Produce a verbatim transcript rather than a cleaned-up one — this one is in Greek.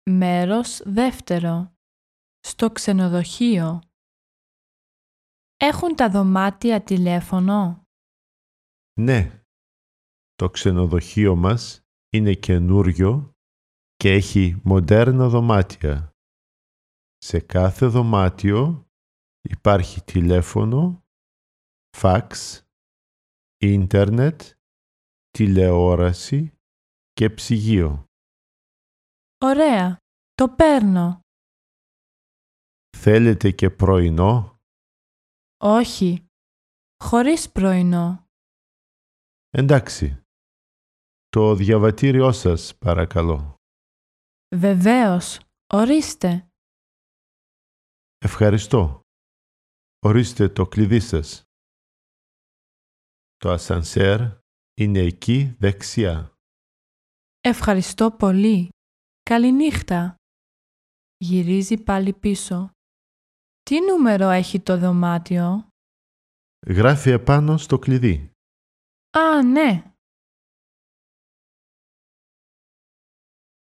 Μέρος δεύτερο. Στο ξενοδοχείο. Έχουν τα δωμάτια τηλέφωνο? Ναι. Το ξενοδοχείο μας είναι καινούριο και έχει μοντέρνα δωμάτια. Σε κάθε δωμάτιο υπάρχει τηλέφωνο, φαξ, ίντερνετ, τηλεόραση και ψυγείο. Ωραία. Το παίρνω. Θέλετε και πρωινό? Όχι. Χωρίς πρωινό. Εντάξει. Το διαβατήριό σας, παρακαλώ. Βεβαίως. Ορίστε. Ευχαριστώ. Ορίστε το κλειδί σας. Το ασανσέρ είναι εκεί δεξιά. Ευχαριστώ πολύ. Καληνύχτα. Γυρίζει πάλι πίσω. Τι νούμερο έχει το δωμάτιο? Γράφει επάνω στο κλειδί. Α, ναι.